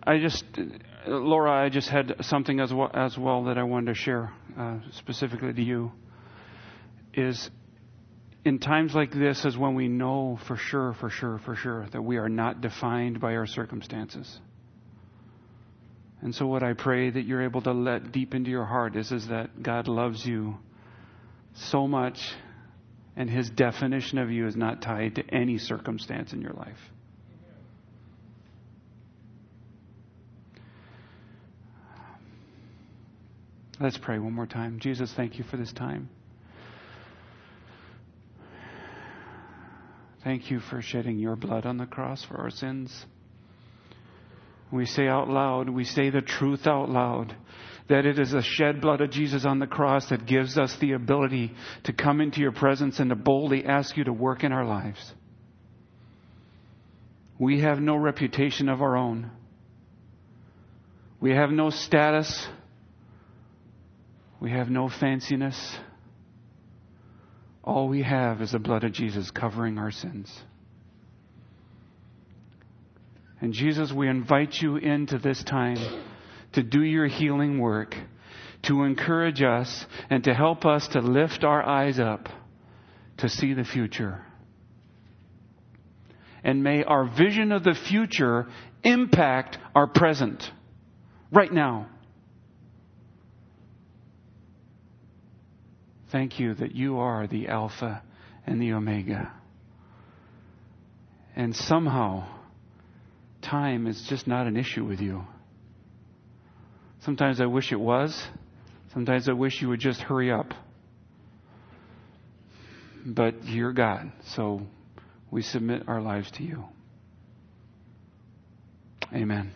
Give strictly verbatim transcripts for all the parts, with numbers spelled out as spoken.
I just, Laura, I just had something as well, as well that I wanted to share uh, specifically to you. Is in times like this is when we know for sure, for sure, for sure that we are not defined by our circumstances. And so what I pray that you're able to let deep into your heart is, is that God loves you so much, and His definition of you is not tied to any circumstance in your life. Let's pray one more time. Jesus, thank you for this time. Thank you for shedding your blood on the cross for our sins. We say out loud, we say the truth out loud, that it is the shed blood of Jesus on the cross that gives us the ability to come into your presence and to boldly ask you to work in our lives. We have no reputation of our own. We have no status. We have no fanciness. All we have is the blood of Jesus covering our sins. And Jesus, we invite you into this time to do your healing work, to encourage us, and to help us to lift our eyes up to see the future. And may our vision of the future impact our present right now. Thank you that you are the Alpha and the Omega. And somehow, time is just not an issue with you. Sometimes I wish it was. Sometimes I wish you would just hurry up. But you're God, so we submit our lives to you. Amen.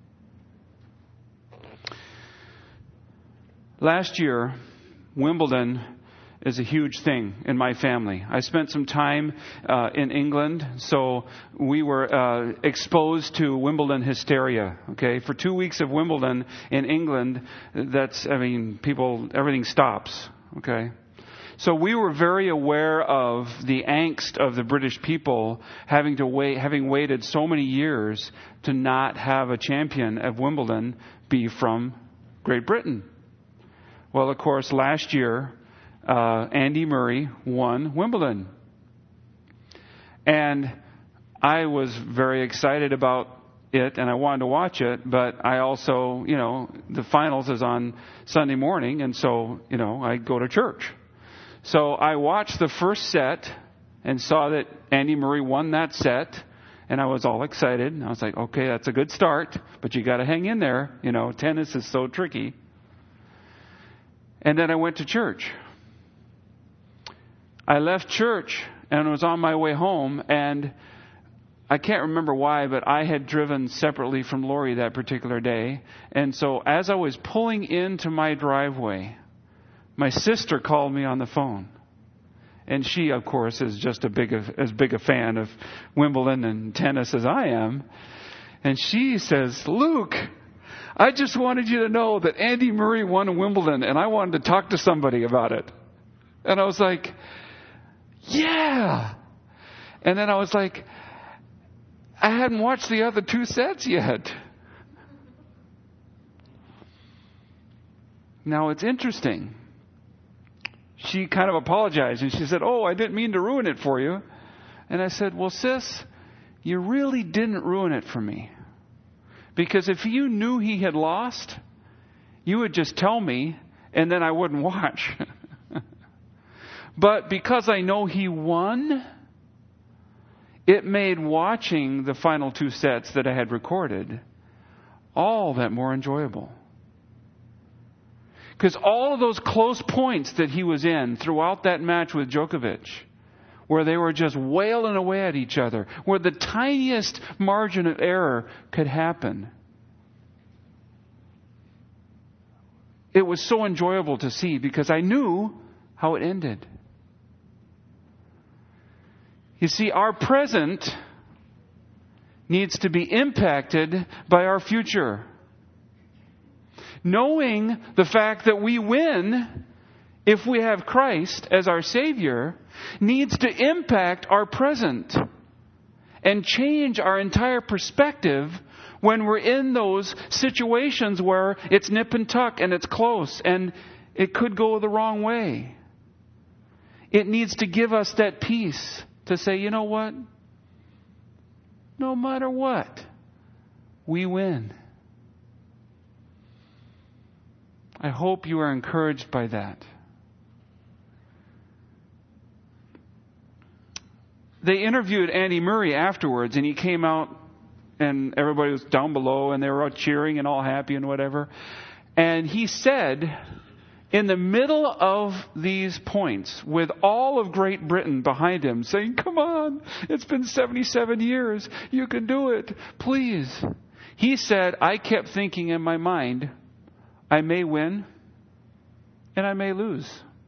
Last year, Wimbledon is a huge thing in my family. I spent some time uh, in England, so we were uh, exposed to Wimbledon hysteria. Okay, for two weeks of Wimbledon in England, that's I mean, people, everything stops. Okay, so we were very aware of the angst of the British people having to wait, having waited so many years to not have a champion of Wimbledon be from Great Britain. Well, of course, last year, uh, Andy Murray won Wimbledon. And I was very excited about it, and I wanted to watch it, but I also, you know, the finals is on Sunday morning, and so, you know, I go to church. So I watched the first set and saw that Andy Murray won that set, and I was all excited. I was like, okay, that's a good start, but you got to hang in there. You know, tennis is so tricky. And then I went to church. I left church and was on my way home, and I can't remember why, but I had driven separately from Lori that particular day. And so as I was pulling into my driveway, my sister called me on the phone. And she, of course, is just a big, as big a fan of Wimbledon and tennis as I am. And she says, Luke, I just wanted you to know that Andy Murray won Wimbledon, and I wanted to talk to somebody about it. And I was like, yeah. And then I was like, I hadn't watched the other two sets yet. Now it's interesting. She kind of apologized, and she said, oh, I didn't mean to ruin it for you. And I said, well, sis, you really didn't ruin it for me. Because if you knew he had lost, you would just tell me, and then I wouldn't watch. But because I know he won, it made watching the final two sets that I had recorded all that more enjoyable. Because all of those close points that he was in throughout that match with Djokovic, where they were just wailing away at each other, where the tiniest margin of error could happen, it was so enjoyable to see because I knew how it ended. You see, our present needs to be impacted by our future. Knowing the fact that we win if we have Christ as our Savior needs to impact our present and change our entire perspective when we're in those situations where it's nip and tuck and it's close and it could go the wrong way. It needs to give us that peace to say, you know what? No matter what, we win. I hope you are encouraged by that. They interviewed Andy Murray afterwards, and he came out, and everybody was down below, and they were all cheering and all happy and whatever. And he said, in the middle of these points, with all of Great Britain behind him, saying, come on, it's been seventy-seven years, you can do it, please. He said, I kept thinking in my mind, I may win, and I may lose.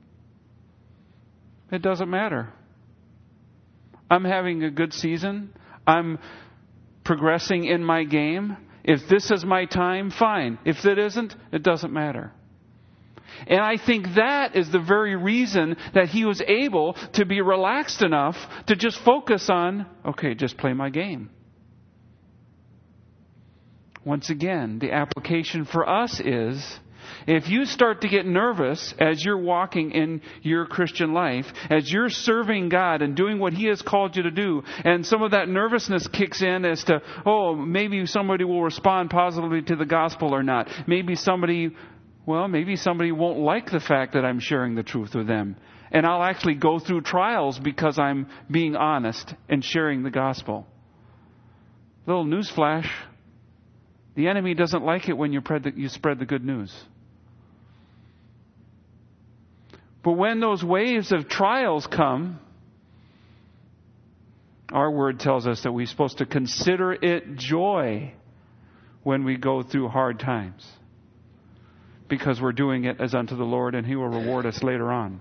It doesn't matter. I'm having a good season. I'm progressing in my game. If this is my time, fine. If it isn't, it doesn't matter. And I think that is the very reason that he was able to be relaxed enough to just focus on, okay, just play my game. Once again, the application for us is, if you start to get nervous as you're walking in your Christian life, as you're serving God and doing what He has called you to do, and some of that nervousness kicks in as to, oh, maybe somebody will respond positively to the gospel or not. Maybe somebody, well, maybe somebody won't like the fact that I'm sharing the truth with them. And I'll actually go through trials because I'm being honest and sharing the gospel. Little newsflash. The enemy doesn't like it when you spread the, you spread the good news. But when those waves of trials come, our word tells us that we're supposed to consider it joy when we go through hard times, because we're doing it as unto the Lord, and He will reward us later on.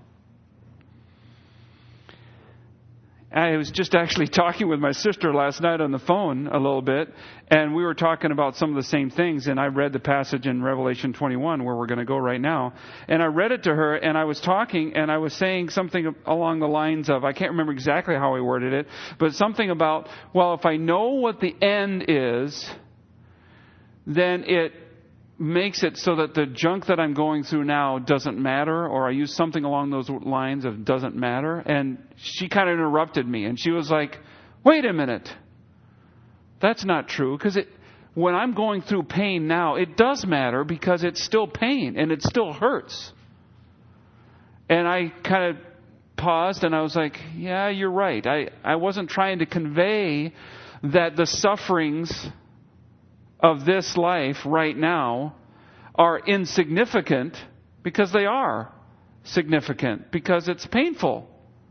I was just actually talking with my sister last night on the phone a little bit, and we were talking about some of the same things, and I read the passage in Revelation twenty-one where we're going to go right now, and I read it to her, and I was talking, and I was saying something along the lines of, I can't remember exactly how I worded it, but something about, well, if I know what the end is, then it makes it so that the junk that I'm going through now doesn't matter, or I use something along those lines of doesn't matter. And she kind of interrupted me, and she was like, wait a minute. That's not true, because it, when I'm going through pain now, it does matter because it's still pain and it still hurts. And I kind of paused and I was like, yeah, you're right. I, I wasn't trying to convey that the sufferings of this life right now are insignificant, because they are significant, because it's painful.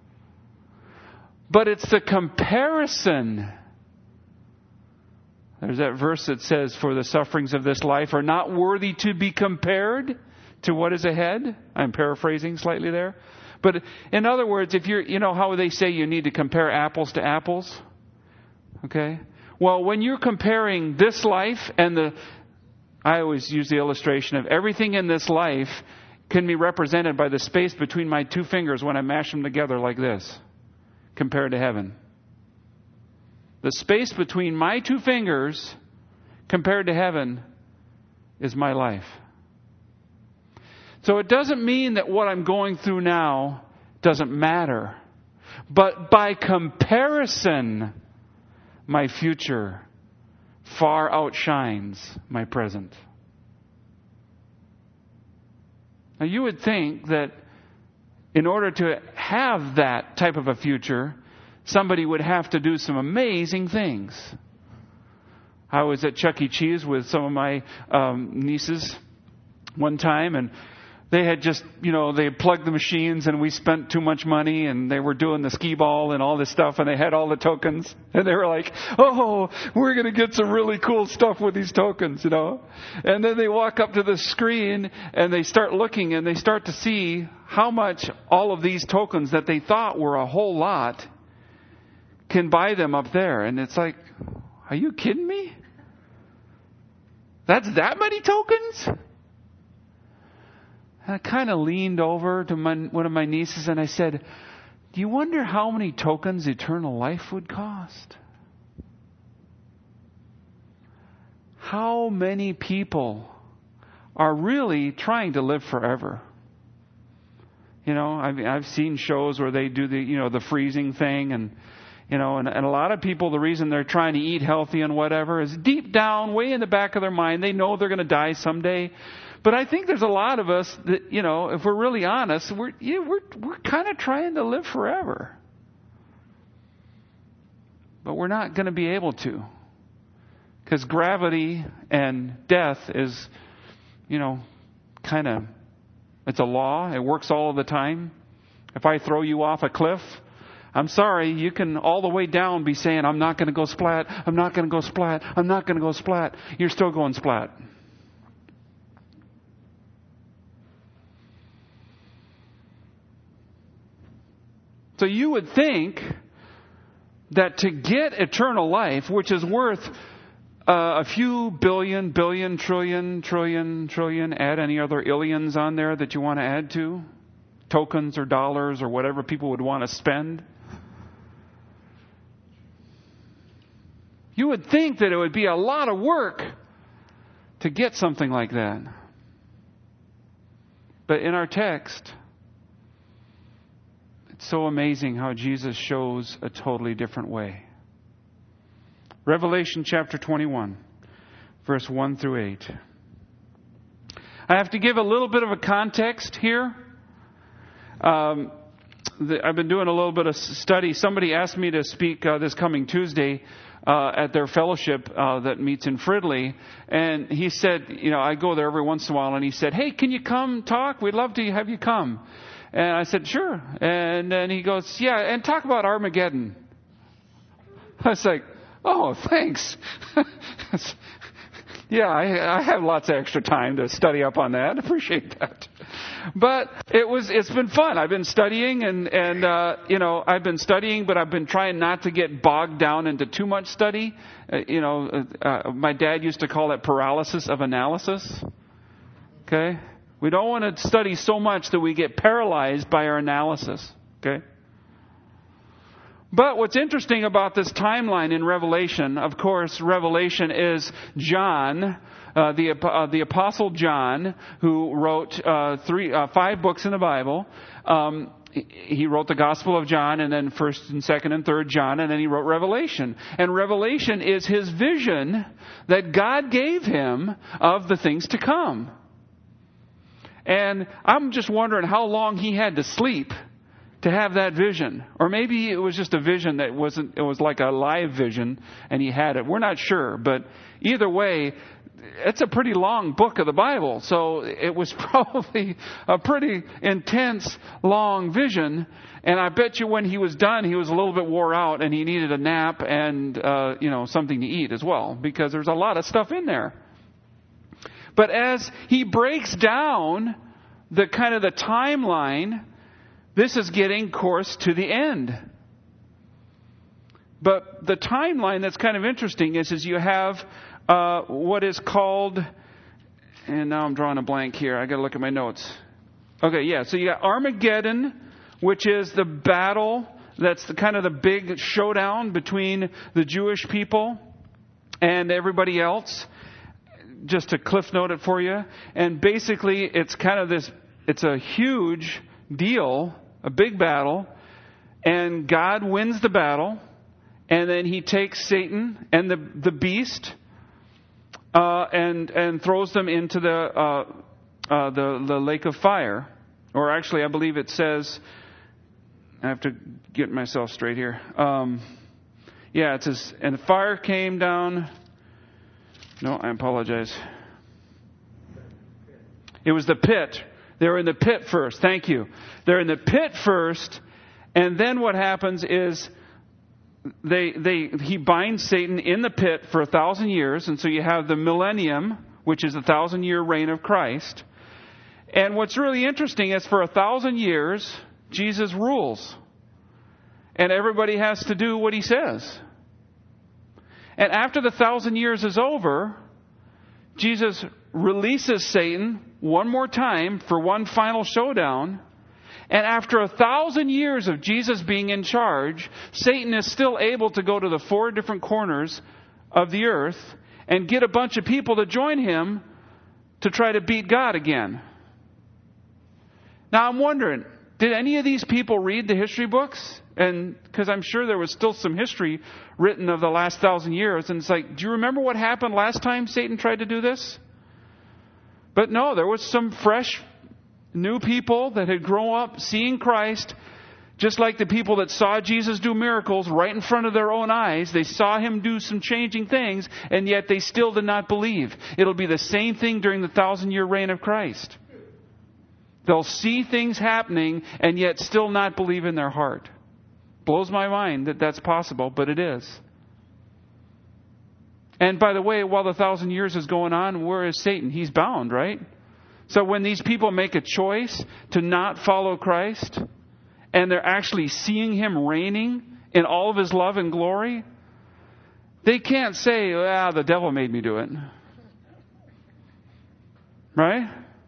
But it's the comparison. There's that verse that says, for the sufferings of this life are not worthy to be compared to what is ahead. I'm paraphrasing slightly there. But in other words, if you're, you know how they say you need to compare apples to apples? Okay? Well, when you're comparing this life and the, I always use the illustration of everything in this life can be represented by the space between my two fingers when I mash them together like this, compared to heaven. The space between my two fingers compared to heaven is my life. So it doesn't mean that what I'm going through now doesn't matter. But by comparison, my future far outshines my present. Now, you would think that in order to have that type of a future, somebody would have to do some amazing things. I was at Chuck E. Cheese with some of my um, nieces one time, and they had just, you know, they had plugged the machines, and we spent too much money, and they were doing the skee ball and all this stuff, and they had all the tokens, and they were like, oh, we're going to get some really cool stuff with these tokens, you know. And then they walk up to the screen, and they start looking, and they start to see how much all of these tokens that they thought were a whole lot can buy them up there. And it's like, are you kidding me? That's that many tokens? And I kind of leaned over to my, one of my nieces and I said, do you wonder how many tokens eternal life would cost? how many people are really trying to live forever. You know, I've, I've seen shows where they do the, you know, the freezing thing, and, you know, and, and a lot of people, the reason they're trying to eat healthy and whatever is deep down, way in the back of their mind, they know they're going to die someday. But I think there's a lot of us that, you know, if we're really honest, we're, yeah, we're, we're kind of trying to live forever. But we're not going to be able to. Because gravity and death is, you know, kind of, it's a law. It works all of the time. If I throw you off a cliff, I'm sorry, you can all the way down be saying, I'm not going to go splat, I'm not going to go splat, I'm not going to go splat. You're still going splat. So you would think that to get eternal life, which is worth uh, a few billion, billion, trillion, trillion, trillion, add any other illions on there that you want to add to, tokens or dollars or whatever people would want to spend. You would think that it would be a lot of work to get something like that. But in our text, it's so amazing how Jesus shows a totally different way. Revelation chapter twenty-one, verse one through eight. I have to give a little bit of a context here. Um, the, I've been doing a little bit of study. Somebody asked me to speak uh, this coming Tuesday uh, at their fellowship uh, that meets in Fridley. And he said, you know, I go there every once in a while. And he said, hey, can you come talk? We'd love to have you come. And I said, sure. And then he goes, yeah, and talk about Armageddon. I was like, oh, thanks. Yeah, I, I have lots of extra time to study up on that. Appreciate that. But it was, it's been fun. I've been studying and, and, uh, you know, I've been studying, but I've been trying not to get bogged down into too much study. Uh, you know, uh, uh, my dad used to call it paralysis of analysis. Okay. We don't want to study so much that we get paralyzed by our analysis. Okay. But what's interesting about this timeline in Revelation, of course, Revelation is John, uh, the uh, the Apostle John, who wrote uh, three, uh, five books in the Bible. Um, he wrote the Gospel of John, and then First and Second and Third John, and then he wrote Revelation. And Revelation is his vision that God gave him of the things to come. And I'm just wondering how long he had to sleep to have that vision. Or maybe it was just a vision that wasn't, it was like a live vision and he had it. We're not sure. But either way, it's a pretty long book of the Bible. So it was probably a pretty intense, long vision. And I bet you when he was done, he was a little bit wore out and he needed a nap and, uh, you know, something to eat as well. Because there's a lot of stuff in there. But as he breaks down the kind of the timeline, this is getting, of course, to the end. But the timeline that's kind of interesting is, is you have uh, what is called, and now I'm drawing a blank here. I got to look at my notes. Okay, yeah. So you got Armageddon, which is the battle. That's the kind of the big showdown between the Jewish people and everybody else. Just to cliff note it for you. And basically, it's kind of this, it's a huge deal, a big battle, and God wins the battle, and then he takes Satan and the the beast uh, and and throws them into the uh, uh, the the lake of fire. Or actually, I believe it says, I have to get myself straight here. Um, yeah, it says, and the fire came down. No, I apologize. It was the pit. They were in the pit first. Thank you. They're in the pit first, and then what happens is they they he binds Satan in the pit for a thousand years, and so you have the millennium, which is a thousand year reign of Christ. And what's really interesting is for a thousand years, Jesus rules, and everybody has to do what he says. And after the thousand years is over, Jesus releases Satan one more time for one final showdown. And after a thousand years of Jesus being in charge, Satan is still able to go to the four different corners of the earth and get a bunch of people to join him to try to beat God again. Now I'm wondering, did any of these people read the history books? And because I'm sure there was still some history written of the last thousand years. And it's like, do you remember what happened last time Satan tried to do this? But no, there was some fresh, new people that had grown up seeing Christ, just like the people that saw Jesus do miracles right in front of their own eyes. They saw him do some changing things, and yet they still did not believe. It'll be the same thing during the thousand-year reign of Christ. They'll see things happening and yet still not believe in their heart. Blows my mind that that's possible, but it is. And by the way, while the thousand years is going on, where is Satan? He's bound, right? So when these people make a choice to not follow Christ, and they're actually seeing him reigning in all of his love and glory, they can't say, ah, the devil made me do it. Right?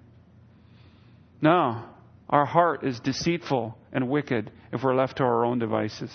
No. Our heart is deceitful and wicked if we're left to our own devices.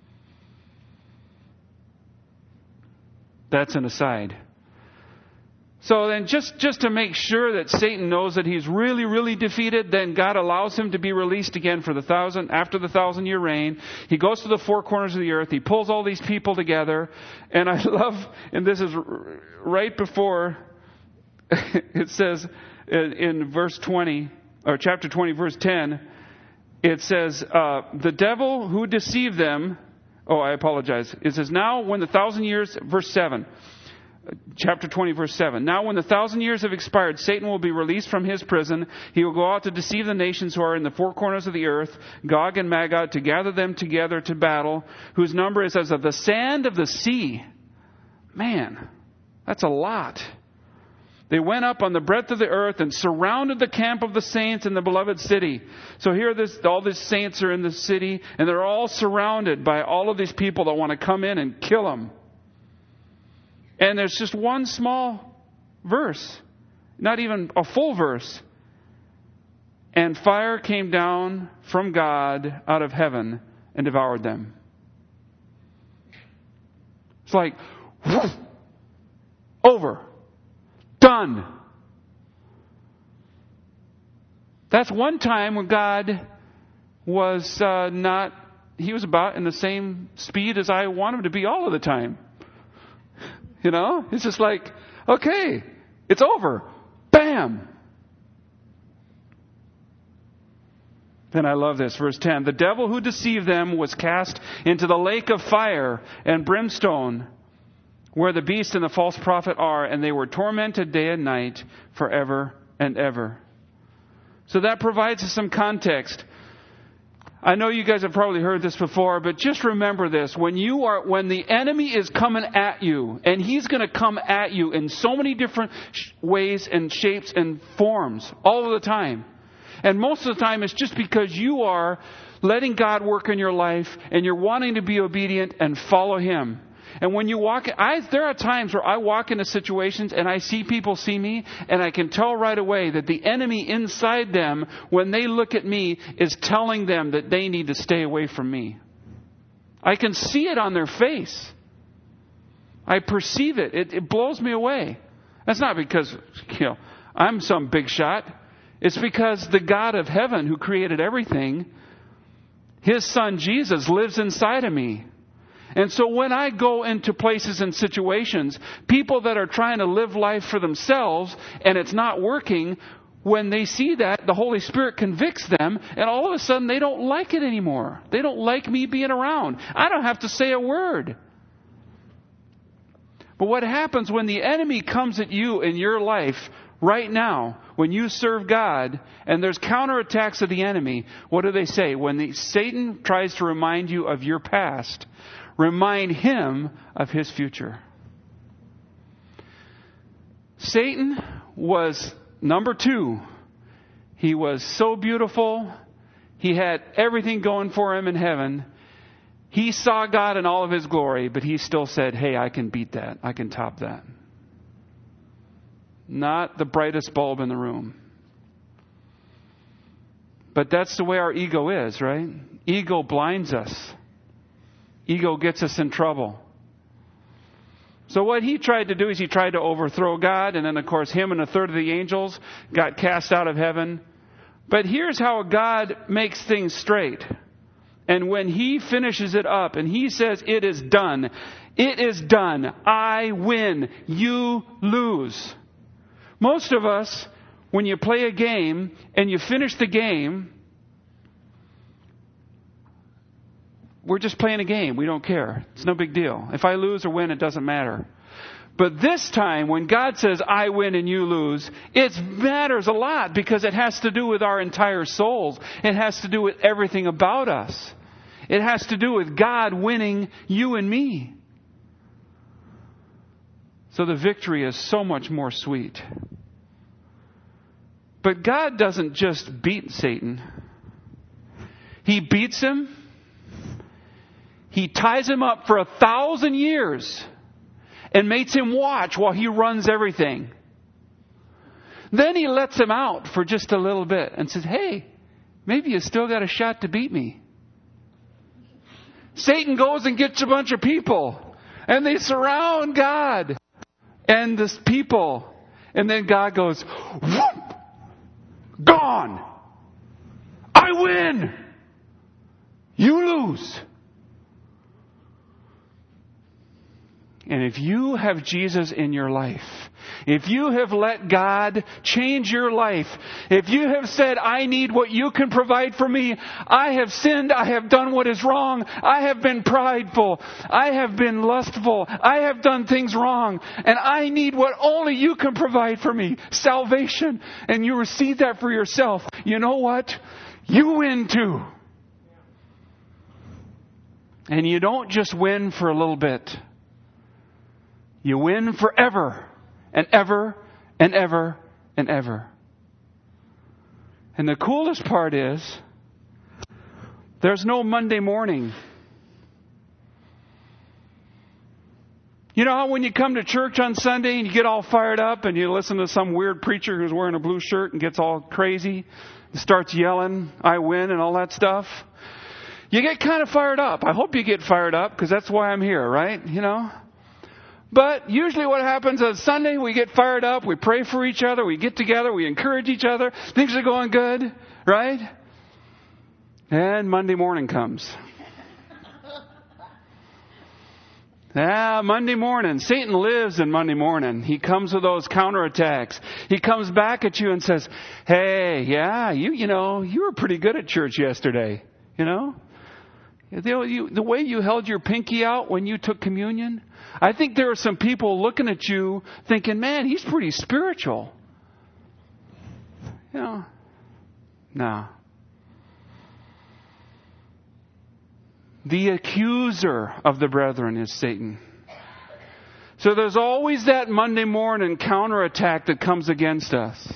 That's an aside. So then just, just to make sure that Satan knows that he's really, really defeated, then God allows him to be released again for the thousand, after the thousand year reign. He goes to the four corners of the earth. He pulls all these people together. And I love, and this is right before it says in, in verse twenty, or chapter twenty, verse ten, it says, uh, the devil who deceived them, oh, I apologize. It says, now when the thousand years, verse seven, chapter twenty, verse seven. Now when the thousand years have expired, Satan will be released from his prison. He will go out to deceive the nations who are in the four corners of the earth, Gog and Magog, to gather them together to battle, whose number is as of the sand of the sea. Man, that's a lot. They went up on the breadth of the earth and surrounded the camp of the saints in the beloved city. So here this, all these saints are in the city, and they're all surrounded by all of these people that want to come in and kill them. And there's just one small verse, not even a full verse. And fire came down from God out of heaven and devoured them. It's like, whoosh, over. Done. That's one time when God was uh, not, he was about in the same speed as I want him to be all of the time. You know? It's just like, okay, it's over. Bam! Then I love this, verse ten. The devil who deceived them was cast into the lake of fire and brimstone, where the beast and the false prophet are, and they were tormented day and night forever and ever. So that provides us some context. I know you guys have probably heard this before, but just remember this. When you are, when the enemy is coming at you, and he's going to come at you in so many different sh- ways and shapes and forms all of the time. And most of the time it's just because you are letting God work in your life and you're wanting to be obedient and follow him. And when you walk, I, there are times where I walk into situations and I see people see me, and I can tell right away that the enemy inside them, when they look at me, is telling them that they need to stay away from me. I can see it on their face. I perceive it. It, it blows me away. That's not because, you know, I'm some big shot. It's because the God of heaven who created everything, his son Jesus lives inside of me. And so when I go into places and situations, people that are trying to live life for themselves and it's not working, when they see that, the Holy Spirit convicts them, and all of a sudden they don't like it anymore. They don't like me being around. I don't have to say a word. But what happens when the enemy comes at you in your life right now, when you serve God, and there's counterattacks of the enemy, what do they say? When the, Satan tries to remind you of your past, remind him of his future. Satan was number two. He was so beautiful. He had everything going for him in heaven. He saw God in all of his glory, but he still said, hey, I can beat that. I can top that. Not the brightest bulb in the room. But that's the way our ego is, right? Ego blinds us. Ego gets us in trouble. So what he tried to do is he tried to overthrow God, and then of course him and a third of the angels got cast out of heaven. But here's how God makes things straight. And when he finishes it up and he says, it is done, it is done. I win, you lose. Most of us, when you play a game and you finish the game, we're just playing a game. We don't care. It's no big deal. If I lose or win, it doesn't matter. But this time, when God says, I win and you lose, it matters a lot because it has to do with our entire souls. It has to do with everything about us. It has to do with God winning you and me. So the victory is so much more sweet. But God doesn't just beat Satan. He beats him. He ties him up for a thousand years and makes him watch while he runs everything. Then he lets him out for just a little bit and says, hey, maybe you still got a shot to beat me. Satan goes and gets a bunch of people and they surround God and this people. And then God goes, whoop, gone. I win. You lose. And if you have Jesus in your life, if you have let God change your life, if you have said, I need what you can provide for me, I have sinned, I have done what is wrong, I have been prideful, I have been lustful, I have done things wrong, and I need what only you can provide for me, salvation, and you receive that for yourself, you know what? You win too. And you don't just win for a little bit. You win forever and ever and ever and ever. And the coolest part is, there's no Monday morning. You know how when you come to church on Sunday and you get all fired up and you listen to some weird preacher who's wearing a blue shirt and gets all crazy and starts yelling, I win and all that stuff? You get kind of fired up. I hope you get fired up because that's why I'm here, right? You know? But usually what happens on Sunday, we get fired up, we pray for each other, we get together, we encourage each other, things are going good, right? And Monday morning comes. Ah, Monday morning. Satan lives in Monday morning. He comes with those counterattacks. He comes back at you and says, hey, yeah, you, you know, you were pretty good at church yesterday, you know? The, you, the way you held your pinky out when you took communion, I think there are some people looking at you thinking, man, he's pretty spiritual. You know, no. The accuser of the brethren is Satan. So there's always that Monday morning counterattack that comes against us.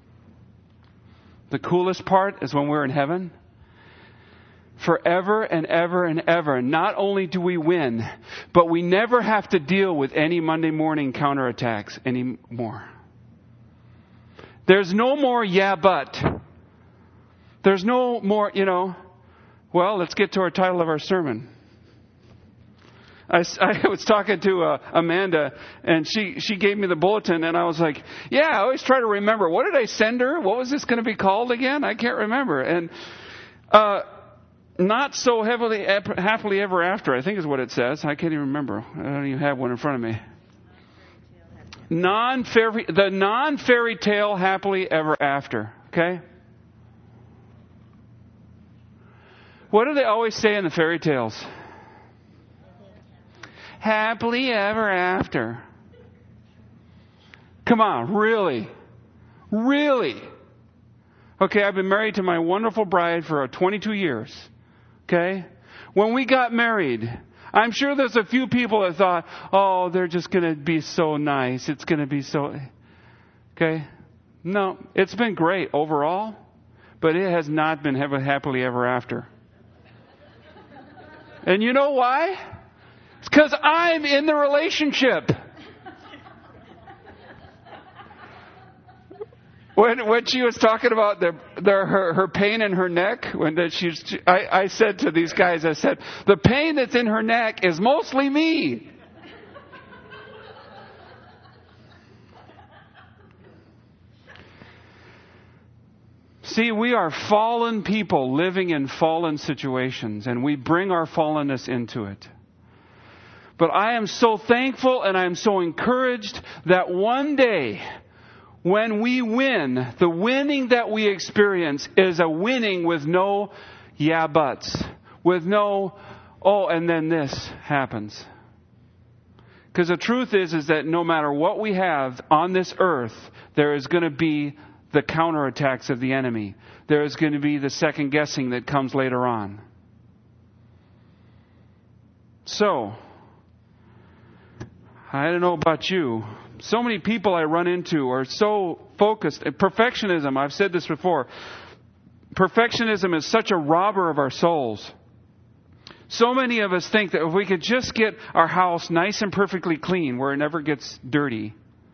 The coolest part is when we're in heaven. Forever and ever and ever. Not only do we win, but we never have to deal with any Monday morning counterattacks anymore. There's no more yeah, but. There's no more, you know, well, let's get to our title of our sermon. I, I was talking to uh, Amanda, and she, she gave me the bulletin, and I was like, yeah, I always try to remember. What did I send her? What was this going to be called again? I can't remember. And, uh, Not so heavily, happily ever after, I think is what it says. I can't even remember. I don't even have one in front of me. Non-fairy, the non-fairy tale happily ever after. Okay? What do they always say in the fairy tales? Happily ever after. Come on, really? Really? Okay, I've been married to my wonderful bride for twenty-two years. Okay? When we got married, I'm sure there's a few people that thought, oh, they're just going to be so nice. It's going to be so... Okay? No, it's been great overall, but it has not been happily ever after. And you know why? It's because I'm in the relationship. When when she was talking about the, the her her pain in her neck, when that she's, I, I said to these guys, I said, the pain that's in her neck is mostly me. See, we are fallen people living in fallen situations, and we bring our fallenness into it. But I am so thankful and I am so encouraged that one day, when we win, the winning that we experience is a winning with no yeah buts, with no, oh, and then this happens. Because the truth is, is that no matter what we have on this earth, there is going to be the counterattacks of the enemy. There is going to be the second guessing that comes later on. So, I don't know about you. So many people I run into are so focused. Perfectionism, I've said this before. Perfectionism is such a robber of our souls. So many of us think that if we could just get our house nice and perfectly clean where it never gets dirty,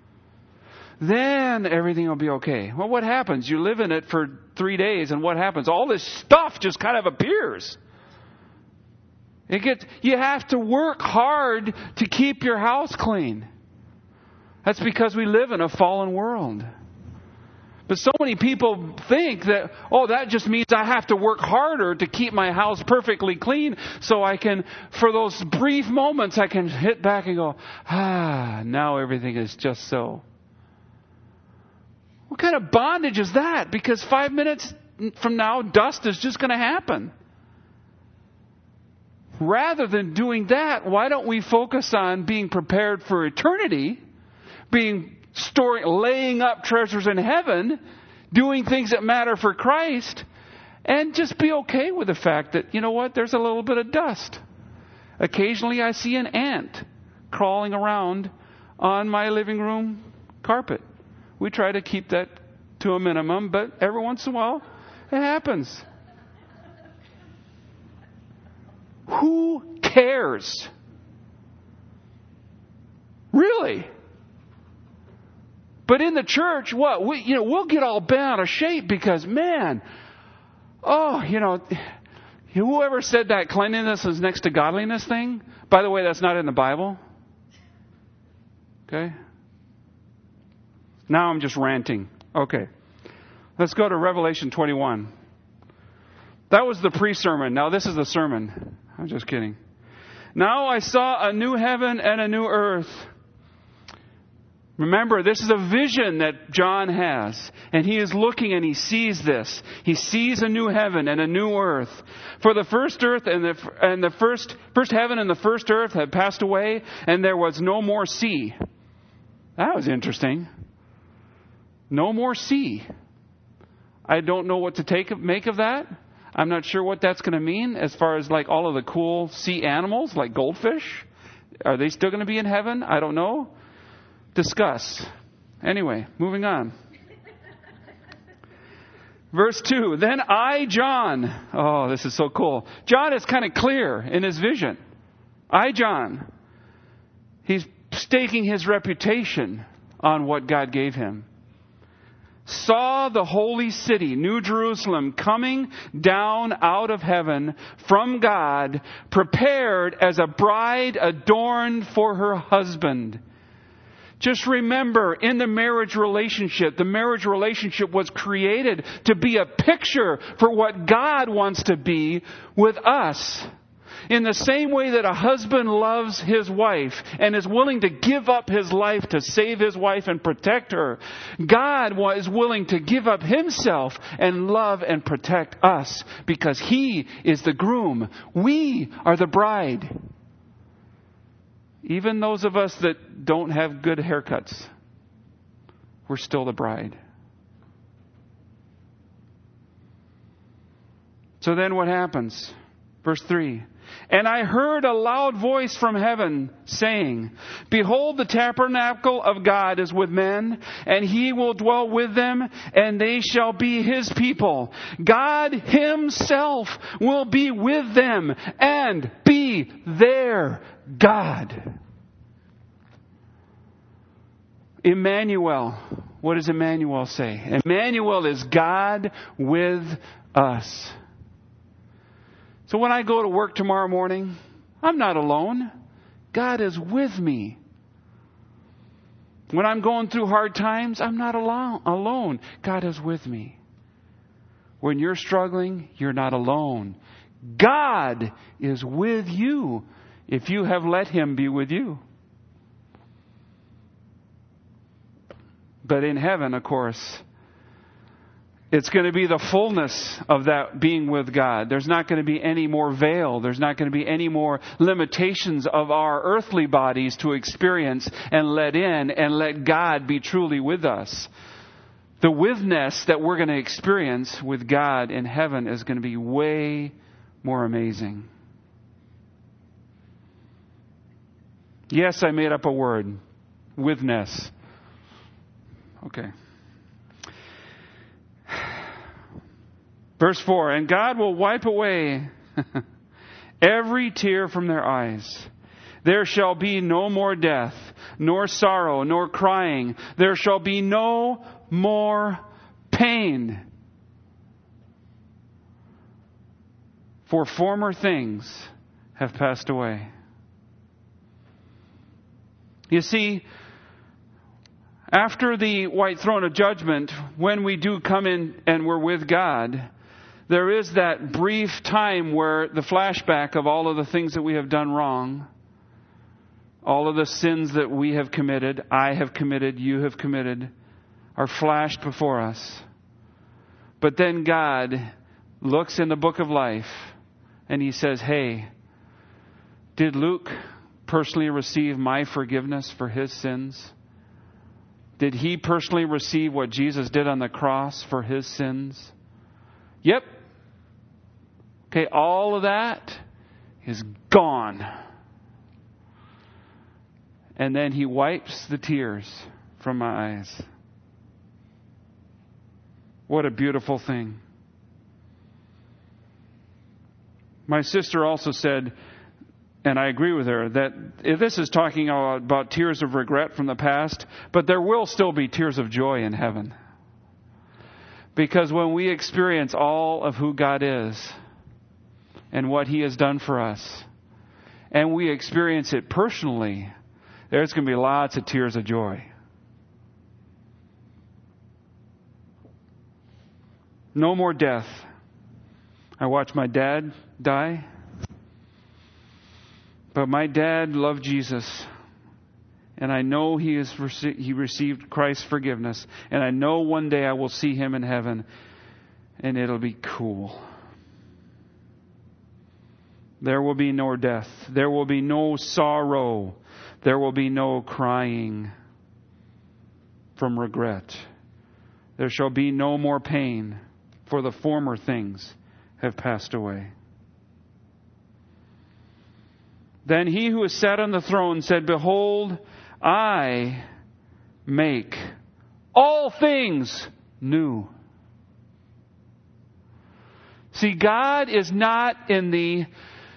then everything will be okay. Well, what happens? You live in it for three days and what happens? All this stuff just kind of appears. It gets, you have to work hard to keep your house clean. That's because we live in a fallen world. But so many people think that, oh, that just means I have to work harder to keep my house perfectly clean so I can, for those brief moments, I can hit back and go, ah, now everything is just so. What kind of bondage is that? Because five minutes from now, dust is just going to happen. Rather than doing that, why don't we focus on being prepared for eternity, being storing, laying up treasures in heaven, doing things that matter for Christ, and just be okay with the fact that, you know what, there's a little bit of dust. Occasionally I see an ant crawling around on my living room carpet. We try to keep that to a minimum, but every once in a while it happens. Who cares? Really? But in the church, what? We, you know, we'll get all bent out of shape because, man, oh, you know, whoever said that cleanliness is next to godliness thing? By the way, that's not in the Bible. Okay? Now I'm just ranting. Okay. Let's go to Revelation twenty-one. That was the pre-sermon. Now this is the sermon. I'm just kidding. Now I saw a new heaven and a new earth. Remember, this is a vision that John has. And he is looking and he sees this. He sees a new heaven and a new earth. For the first earth and the, and the first, first heaven and the first earth had passed away, and there was no more sea. That was interesting. No more sea. I don't know what to take of, make of that. I'm not sure what that's going to mean as far as like all of the cool sea animals like goldfish. Are they still going to be in heaven? I don't know. Discuss. Anyway, moving on. Verse two. Then I, John. Oh, this is so cool. John is kind of clear in his vision. I, John. He's staking his reputation on what God gave him. Saw the holy city, New Jerusalem, coming down out of heaven from God, prepared as a bride adorned for her husband. Just remember, in the marriage relationship, the marriage relationship was created to be a picture for what God wants to be with us. In the same way that a husband loves his wife and is willing to give up his life to save his wife and protect her, God is willing to give up himself and love and protect us because he is the groom. We are the bride. Even those of us that don't have good haircuts, we're still the bride. So then what happens? Verse three. And I heard a loud voice from heaven saying, Behold, the tabernacle of God is with men, and he will dwell with them, and they shall be his people. God himself will be with them and be their God. Emmanuel. What does Emmanuel say? Emmanuel is God with us. So when I go to work tomorrow morning, I'm not alone. God is with me. When I'm going through hard times, I'm not alone. God is with me. When you're struggling, you're not alone. God is with you if you have let Him be with you. But in heaven, of course, it's going to be the fullness of that being with God. There's not going to be any more veil. There's not going to be any more limitations of our earthly bodies to experience and let in and let God be truly with us. The witness that we're going to experience with God in heaven is going to be way more amazing. Yes, I made up a word. Witness. Okay. Verse four, and God will wipe away every tear from their eyes. There shall be no more death, nor sorrow, nor crying. There shall be no more pain. For former things have passed away. You see, after the white throne of judgment, when we do come in and we're with God, there is that brief time where the flashback of all of the things that we have done wrong, all of the sins that we have committed, I have committed, you have committed, are flashed before us. But then God looks in the book of life and He says, hey, did Luke personally receive my forgiveness for his sins? Did he personally receive what Jesus did on the cross for his sins? Yep. Okay, all of that is gone. And then He wipes the tears from my eyes. What a beautiful thing. My sister also said, and I agree with her, that this is talking about tears of regret from the past, but there will still be tears of joy in heaven. Because when we experience all of who God is and what He has done for us, and we experience it personally, there's going to be lots of tears of joy. No more death. I watched my dad die. But my dad loved Jesus. And I know he is rece- he received Christ's forgiveness. And I know one day I will see him in heaven. And it'll be cool. There will be no death. There will be no sorrow. There will be no crying from regret. There shall be no more pain, for the former things have passed away. Then He who is sat on the throne said, behold, I make all things new. See, God is not in the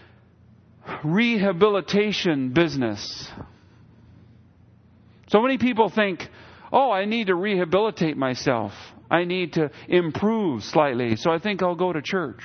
rehabilitation business. So many people think, oh, I need to rehabilitate myself. I need to improve slightly, so I think I'll go to church.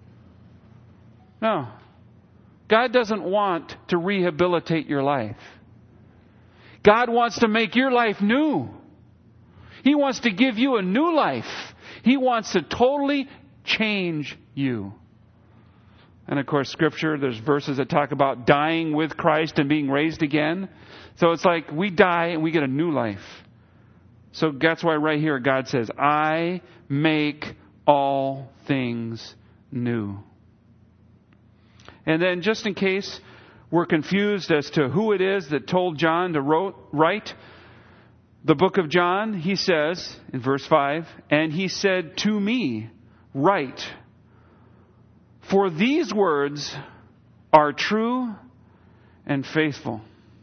No. God doesn't want to rehabilitate your life. God wants to make your life new. He wants to give you a new life. He wants to totally change you. And of course, Scripture, there's verses that talk about dying with Christ and being raised again. So it's like we die and we get a new life. So that's why right here God says, I make all things new. And then just in case we're confused as to who it is that told John to wrote, write the book of John, he says in verse five, and he said to me, write, for these words are true and faithful.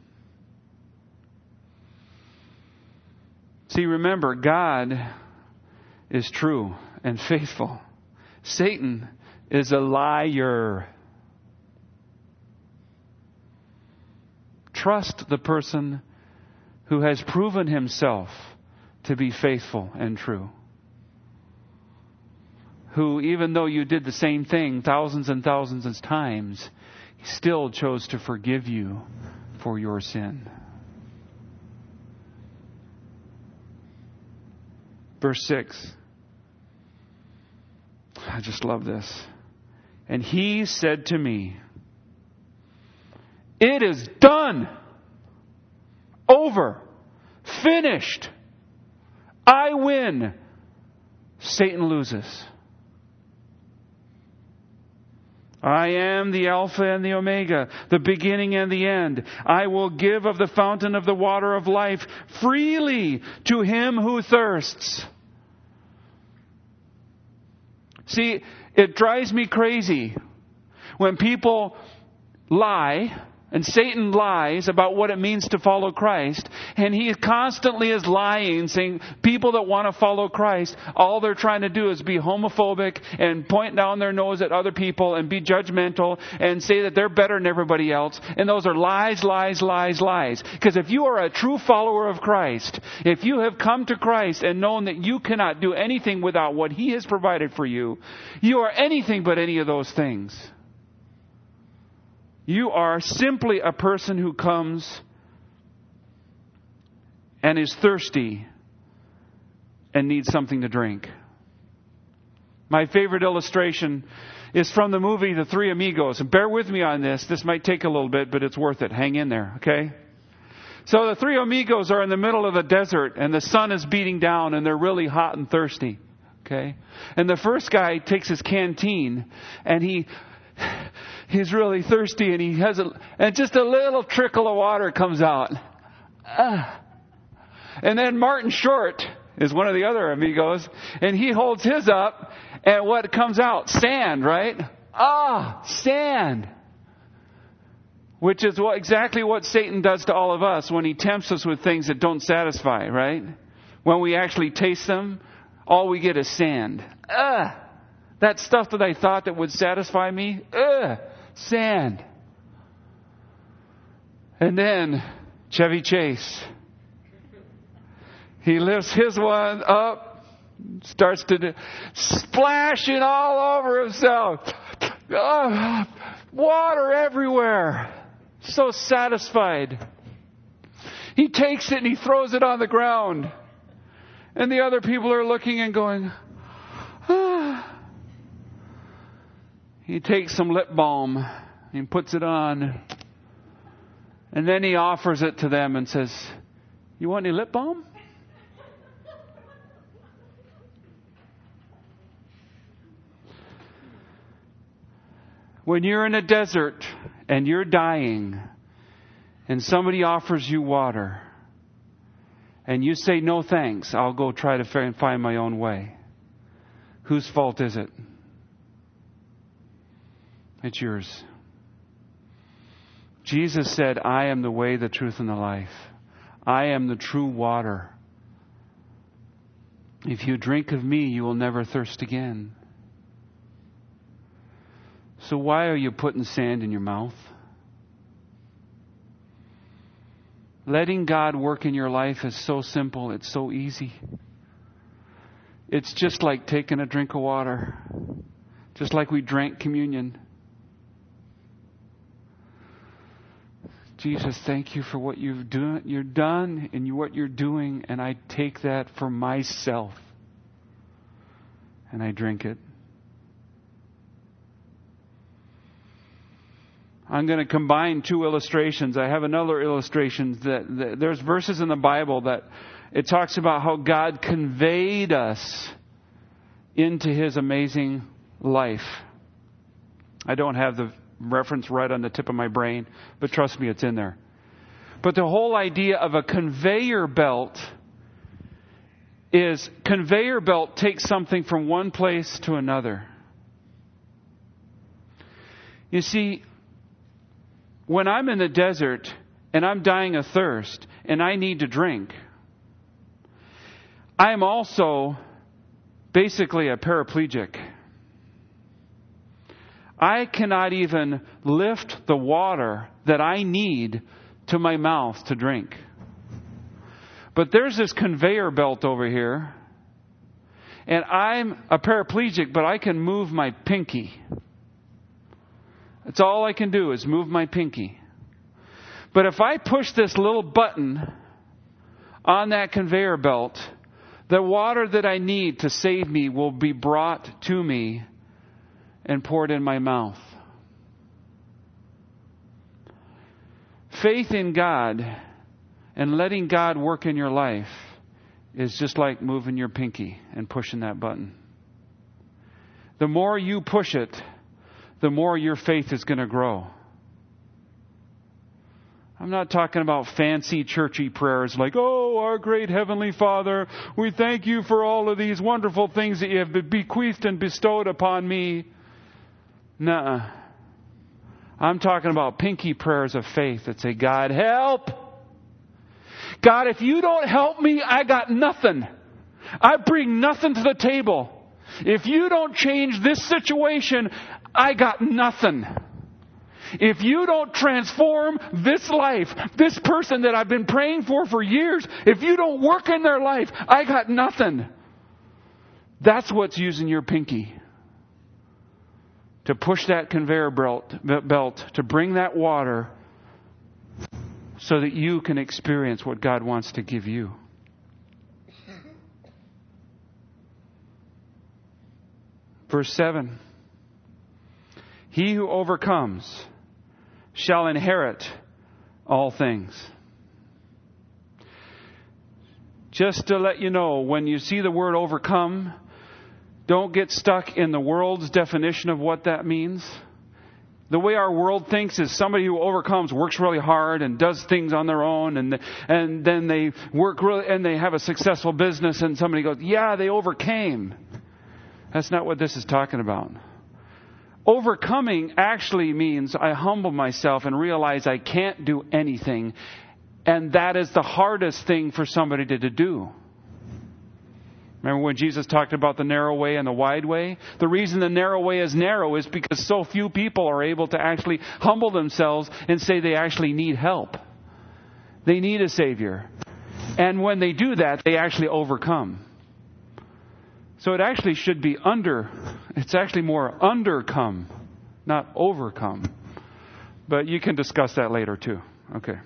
See, remember, God is true and faithful. Satan is a liar. Trust the person who has proven himself to be faithful and true. Who, even though you did the same thing thousands and thousands of times, he still chose to forgive you for your sin. Verse six. I just love this. And he said to me, "It is done. Over. Finished. I win. Satan loses. I am the Alpha and the Omega, the beginning and the end. I will give of the fountain of the water of life freely to him who thirsts." See, it drives me crazy when people lie, and Satan lies about what it means to follow Christ, and he constantly is lying, saying people that want to follow Christ, all they're trying to do is be homophobic and point down their nose at other people and be judgmental and say that they're better than everybody else. And those are lies, lies, lies, lies. Because if you are a true follower of Christ, if you have come to Christ and known that you cannot do anything without what He has provided for you, you are anything but any of those things. You are simply a person who comes and is thirsty and needs something to drink. My favorite illustration is from the movie The Three Amigos. And bear with me on this. This might take a little bit, but it's worth it. Hang in there, okay? So the three amigos are in the middle of the desert and the sun is beating down and they're really hot and thirsty, okay? And the first guy takes his canteen and he... He's really thirsty and he has a, and just a little trickle of water comes out. Ah. And then Martin Short is one of the other amigos and he holds his up and what comes out? Sand, right? Ah, sand. Which is what exactly what Satan does to all of us when he tempts us with things that don't satisfy, right? When we actually taste them, all we get is sand. Ah. That stuff that I thought that would satisfy me, ugh, sand. And then Chevy Chase. He lifts his one up, starts to do, splashing all over himself. Oh, water everywhere. So satisfied. He takes it and he throws it on the ground. And the other people are looking and going, ah. He takes some lip balm and puts it on. And then he offers it to them and says, "You want any lip balm?" When you're in a desert and you're dying and somebody offers you water and you say, "No thanks, I'll go try to find my own way," whose fault is it? It's yours. Jesus said, "I am the way, the truth, and the life. I am the true water. If you drink of me, you will never thirst again." So why are you putting sand in your mouth? Letting God work in your life is so simple. It's so easy. It's just like taking a drink of water. Just like we drank communion. Jesus, thank you for what you've done, you're done and you, what you're doing, and I take that for myself. And I drink it. I'm going to combine two illustrations. I have another illustration that, that there's verses in the Bible that it talks about how God conveyed us into His amazing life. I don't have the reference right on the tip of my brain, but trust me, it's in there. But the whole idea of a conveyor belt is conveyor belt takes something from one place to another. You see, when I'm in the desert and I'm dying of thirst and I need to drink, I'm also basically a paraplegic. I cannot even lift the water that I need to my mouth to drink. But there's this conveyor belt over here, and I'm a paraplegic, but I can move my pinky. That's all I can do is move my pinky. But if I push this little button on that conveyor belt, the water that I need to save me will be brought to me and pour it in my mouth. Faith in God and letting God work in your life is just like moving your pinky and pushing that button. The more you push it, the more your faith is going to grow. I'm not talking about fancy churchy prayers like, oh, our great Heavenly Father, we thank you for all of these wonderful things that you have bequeathed and bestowed upon me. Nuh-uh. I'm talking about pinky prayers of faith that say, God, help. God, if you don't help me, I got nothing. I bring nothing to the table. If you don't change this situation, I got nothing. If you don't transform this life, this person that I've been praying for for years, if you don't work in their life, I got nothing. That's what's using your pinky. To push that conveyor belt, belt, to bring that water so that you can experience what God wants to give you. Verse seven. He who overcomes shall inherit all things. Just to let you know, when you see the word overcome, don't get stuck in the world's definition of what that means. The way our world thinks is somebody who overcomes works really hard and does things on their own, and and then they work really and they have a successful business, and somebody goes, "Yeah, they overcame." That's not what this is talking about. Overcoming actually means I humble myself and realize I can't do anything, and that is the hardest thing for somebody to, to do. Remember when Jesus talked about the narrow way and the wide way? The reason the narrow way is narrow is because so few people are able to actually humble themselves and say they actually need help. They need a Savior. And when they do that, they actually overcome. So it actually should be under, it's actually more undercome, not overcome. But you can discuss that later too. Okay.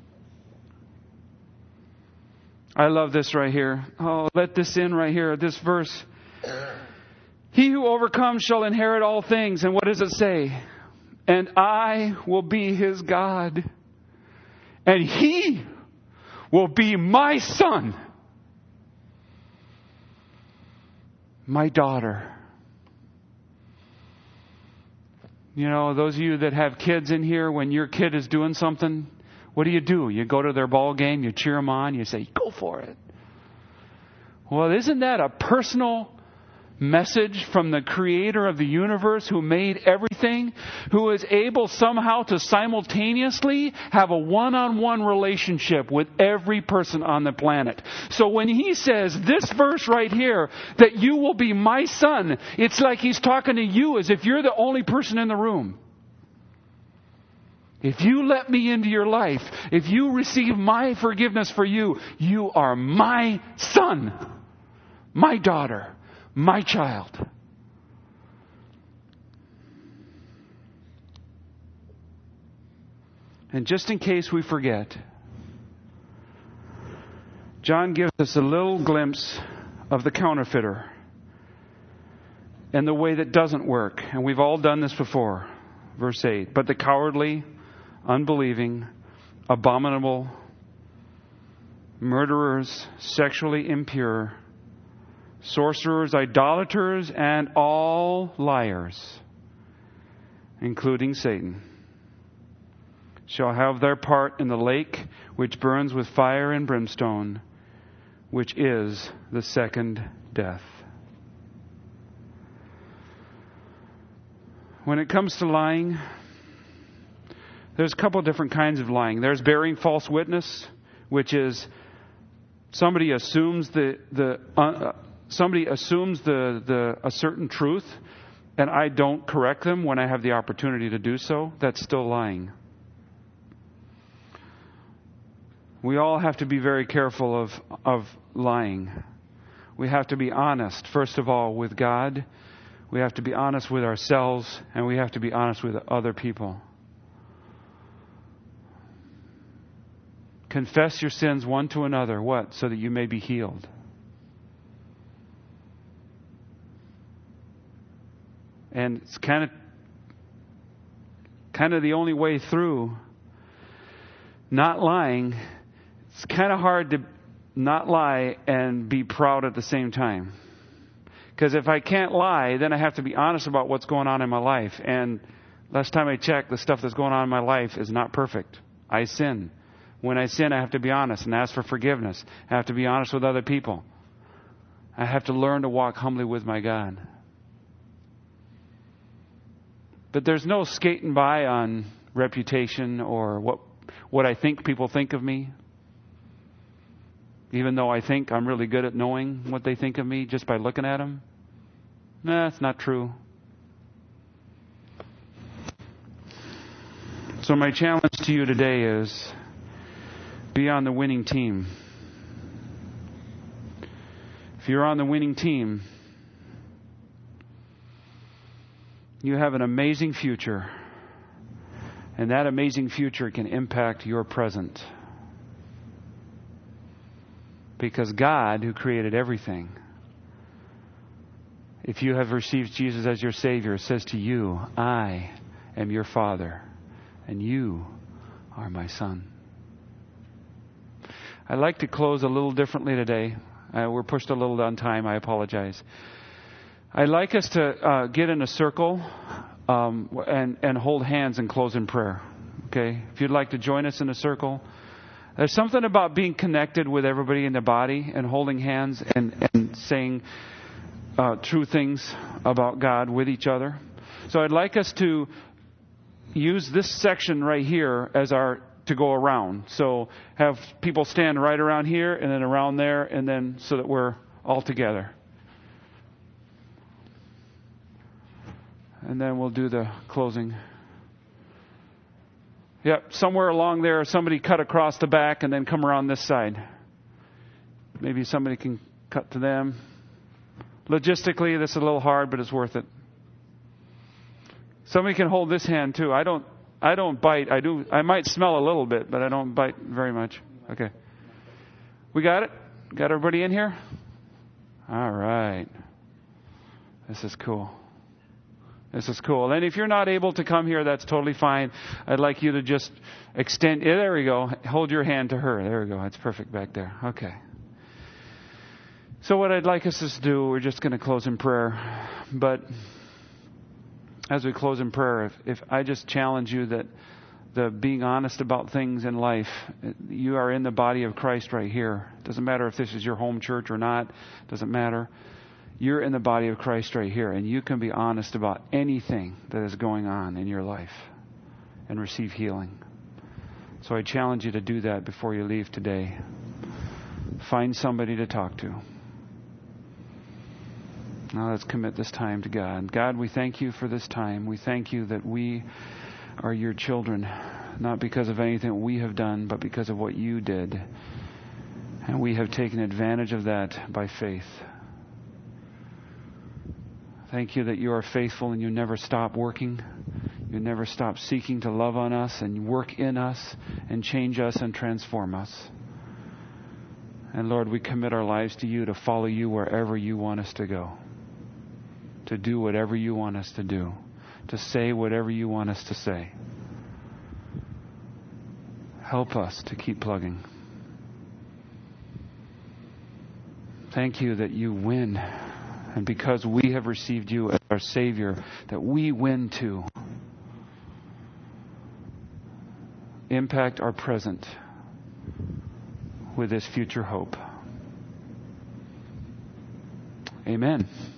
I love this right here. Oh, let this in right here, this verse. He who overcomes shall inherit all things. And what does it say? And I will be his God. And he will be my son. My daughter. You know, those of you that have kids in here, when your kid is doing something, what do you do? You go to their ball game, you cheer them on, you say, go for it. Well, isn't that a personal message from the Creator of the universe who made everything, who is able somehow to simultaneously have a one-on-one relationship with every person on the planet? So when He says this verse right here, that you will be my son, it's like He's talking to you as if you're the only person in the room. If you let me into your life, if you receive my forgiveness for you, you are my son, my daughter, my child. And just in case we forget, John gives us a little glimpse of the counterfeiter and the way that doesn't work. And we've all done this before. Verse eight. But the cowardly, unbelieving, abominable, murderers, sexually impure, sorcerers, idolaters, and all liars, including Satan, shall have their part in the lake which burns with fire and brimstone, which is the second death. When it comes to lying, there's a couple of different kinds of lying. There's bearing false witness, which is somebody assumes the the uh, somebody assumes the the a certain truth, and I don't correct them when I have the opportunity to do so. That's still lying. We all have to be very careful of of lying. We have to be honest, first of all, with God. We have to be honest with ourselves, and we have to be honest with other people. Confess your sins one to another. What? So that you may be healed. And it's kind of kind of the only way through not lying. It's kind of hard to not lie and be proud at the same time. Because if I can't lie, then I have to be honest about what's going on in my life. And last time I checked, the stuff that's going on in my life is not perfect. I sin. When I sin, I have to be honest and ask for forgiveness. I have to be honest with other people. I have to learn to walk humbly with my God. But there's no skating by on reputation or what what I think people think of me. Even though I think I'm really good at knowing what they think of me just by looking at them. Nah, that's not true. So my challenge to you today is be on the winning team. If you're on the winning team, you have an amazing future. And that amazing future can impact your present. Because God, who created everything, if you have received Jesus as your Savior, says to you, I am your Father, and you are my Son. I'd like to close a little differently today. Uh, we're pushed a little on time. I apologize. I'd like us to uh, get in a circle um, and, and hold hands and close in prayer. Okay? If you'd like to join us in a circle. There's something about being connected with everybody in the body and holding hands and, and saying uh, true things about God with each other. So I'd like us to use this section right here as our to go around. So have people stand right around here and then around there and then so that we're all together. And then we'll do the closing. Yep, somewhere along there, somebody cut across the back and then come around this side. Maybe somebody can cut to them. Logistically, this is a little hard, but it's worth it. Somebody can hold this hand too. I don't. I don't bite. I do. I might smell a little bit, but I don't bite very much. Okay. We got it? Got everybody in here? All right. This is cool. This is cool. And if you're not able to come here, that's totally fine. I'd like you to just extend. Yeah, there we go. Hold your hand to her. There we go. That's perfect back there. Okay. So what I'd like us to do, we're just going to close in prayer. But as we close in prayer, if, if I just challenge you that the being honest about things in life, you are in the body of Christ right here. It doesn't matter if this is your home church or not. It doesn't matter. You're in the body of Christ right here, and you can be honest about anything that is going on in your life and receive healing. So I challenge you to do that before you leave today. Find somebody to talk to. Now let's commit this time to God. God, we thank you for this time. We thank you that we are your children, not because of anything we have done, but because of what you did. And we have taken advantage of that by faith. Thank you that you are faithful and you never stop working. You never stop seeking to love on us and work in us and change us and transform us. And Lord, we commit our lives to you to follow you wherever you want us to go. To do whatever you want us to do. To say whatever you want us to say. Help us to keep plugging. Thank you that you win. And because we have received you as our Savior, that we win too. Impact our present with this future hope. Amen.